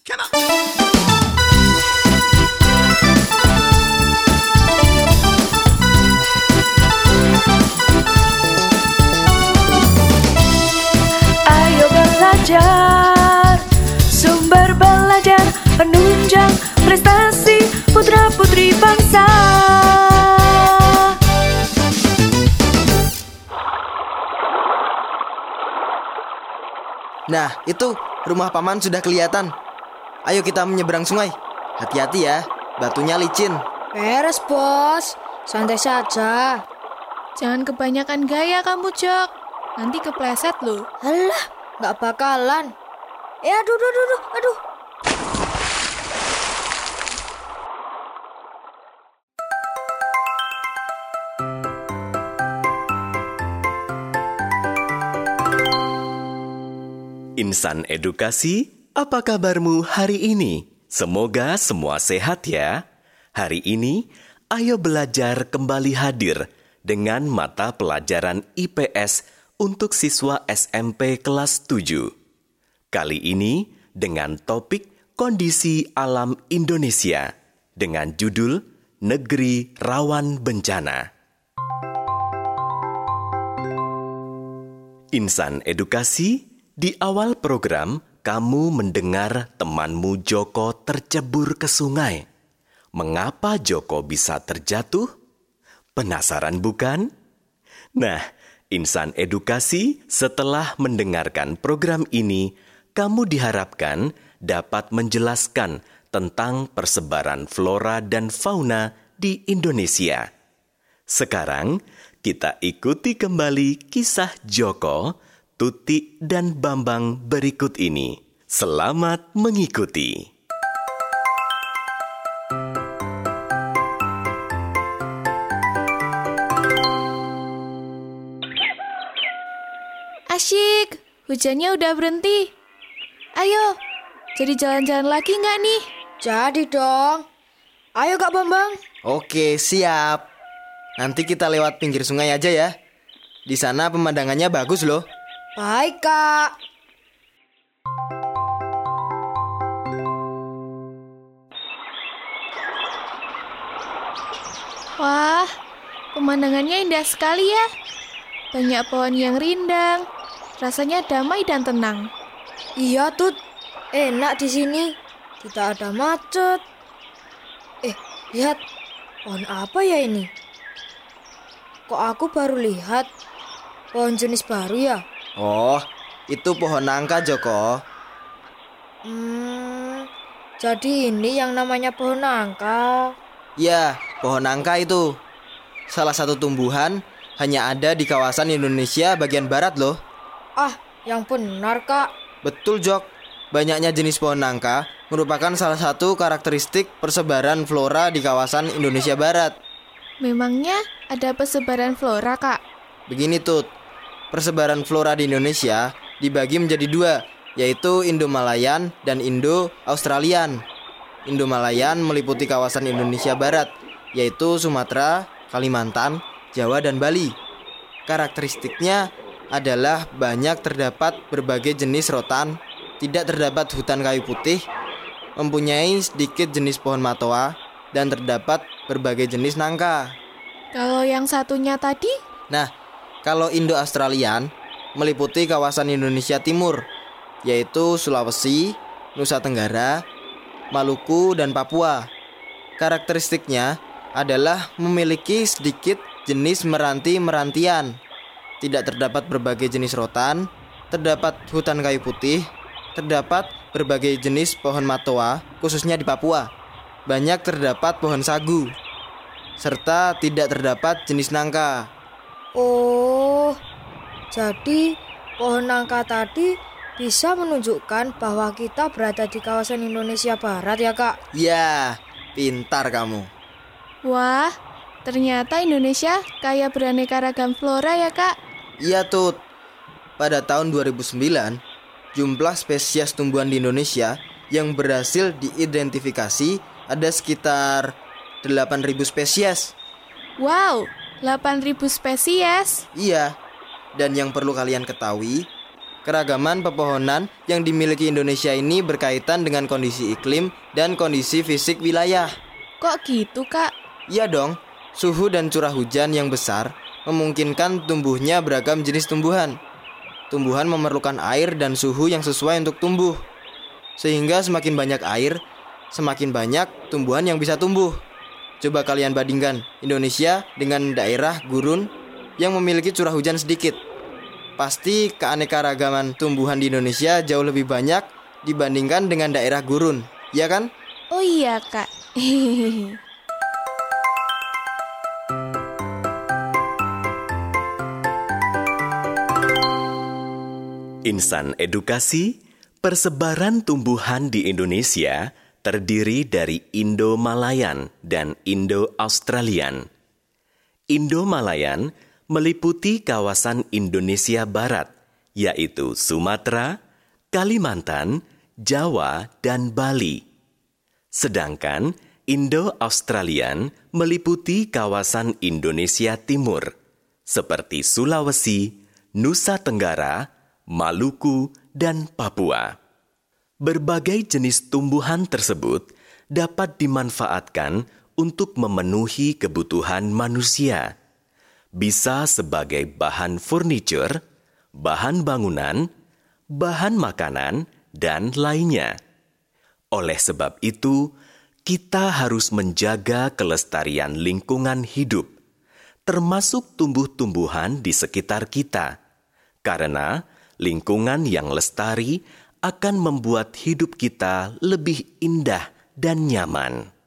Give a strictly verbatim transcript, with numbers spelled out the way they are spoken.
Cannot. Ayo belajar, sumber belajar, penunjang prestasi putra-putri bangsa. Nah, itu rumah paman sudah kelihatan. Ayo kita menyeberang sungai. Hati-hati ya, batunya licin. Beres, Bos. Santai saja. Jangan kebanyakan gaya kamu, Jok. Nanti kepleset loh. Alah, gak bakalan. Eh, aduh, aduh, aduh, aduh. Insan Edukasi, apa kabarmu hari ini? Semoga semua sehat ya. Hari ini, ayo belajar kembali hadir dengan mata pelajaran I P S untuk siswa S M P kelas tujuh. Kali ini dengan topik Kondisi Alam Indonesia dengan judul Negeri Rawan Bencana. Insan Edukasi, di awal program, kamu mendengar temanmu Joko tercebur ke sungai. Mengapa Joko bisa terjatuh? Penasaran bukan? Nah, Insan Edukasi, setelah mendengarkan program ini, kamu diharapkan dapat menjelaskan tentang persebaran flora dan fauna di Indonesia. Sekarang, kita ikuti kembali kisah Joko, Tuti, dan Bambang berikut ini. Selamat mengikuti. Asyik, hujannya udah berhenti. Ayo, jadi jalan-jalan lagi nggak nih? Jadi dong. Ayo, Kak Bambang. Oke, siap. Nanti kita lewat pinggir sungai aja ya. Di sana pemandangannya bagus loh. Baik, Kak. Wah, pemandangannya indah sekali ya. Banyak pohon yang rindang. Rasanya damai dan tenang. Iya, Tut. Enak di sini. Tidak ada macet. Eh, lihat. Pohon apa ya ini? Kok aku baru lihat? Pohon jenis baru ya? Oh, itu pohon nangka, Joko. Hmm, jadi ini yang namanya pohon nangka. Ya, pohon nangka itu salah satu tumbuhan hanya ada di kawasan Indonesia bagian barat loh. Ah, yang benar, Kak. Betul, Jok. Banyaknya jenis pohon nangka merupakan salah satu karakteristik persebaran flora di kawasan Indonesia Barat. Memangnya ada persebaran flora, Kak? Begini, Tut. Persebaran flora di Indonesia dibagi menjadi dua, yaitu Indo-Malayan dan Indo-Australian. Indo-Malayan meliputi kawasan Indonesia Barat, yaitu Sumatera, Kalimantan, Jawa, dan Bali. Karakteristiknya adalah banyak terdapat berbagai jenis rotan, tidak terdapat hutan kayu putih, mempunyai sedikit jenis pohon matoa, dan terdapat berbagai jenis nangka. Kalau yang satunya tadi? Nah, kalau Indo-Australian meliputi kawasan Indonesia Timur, yaitu Sulawesi, Nusa Tenggara, Maluku, dan Papua. Karakteristiknya adalah memiliki sedikit jenis meranti-merantian. Tidak terdapat berbagai jenis rotan, terdapat hutan kayu putih, terdapat berbagai jenis pohon matoa, khususnya di Papua. Banyak terdapat pohon sagu, serta tidak terdapat jenis nangka. Oh, jadi pohon nangka tadi bisa menunjukkan bahwa kita berada di kawasan Indonesia Barat ya, Kak? Ya, pintar kamu. Wah, ternyata Indonesia kaya beraneka ragam flora ya, Kak? Iya, Tut. Pada tahun dua ribu sembilan, jumlah spesies tumbuhan di Indonesia yang berhasil diidentifikasi ada sekitar delapan ribu spesies. Wow, delapan ribu spesies. Iya, dan yang perlu kalian ketahui, Keragaman pepohonan yang dimiliki Indonesia ini berkaitan dengan kondisi iklim dan kondisi fisik wilayah. Kok gitu, Kak? Iya dong, suhu dan curah hujan yang besar memungkinkan tumbuhnya beragam jenis tumbuhan. Tumbuhan memerlukan air dan suhu yang sesuai untuk tumbuh. Sehingga semakin banyak air, semakin banyak tumbuhan yang bisa tumbuh. Coba kalian bandingkan Indonesia dengan daerah gurun yang memiliki curah hujan sedikit. Pasti keanekaragaman tumbuhan di Indonesia jauh lebih banyak dibandingkan dengan daerah gurun, ya kan? Oh iya, Kak. Insan Edukasi, persebaran tumbuhan di Indonesia terdiri dari Indo-Malayan dan Indo-Australian. Indo-Malayan meliputi kawasan Indonesia Barat, yaitu Sumatera, Kalimantan, Jawa, dan Bali. Sedangkan Indo-Australian meliputi kawasan Indonesia Timur, seperti Sulawesi, Nusa Tenggara, Maluku, dan Papua. Berbagai jenis tumbuhan tersebut dapat dimanfaatkan untuk memenuhi kebutuhan manusia. Bisa sebagai bahan furniture, bahan bangunan, bahan makanan, dan lainnya. Oleh sebab itu, kita harus menjaga kelestarian lingkungan hidup, termasuk tumbuh-tumbuhan di sekitar kita, karena lingkungan yang lestari akan membuat hidup kita lebih indah dan nyaman.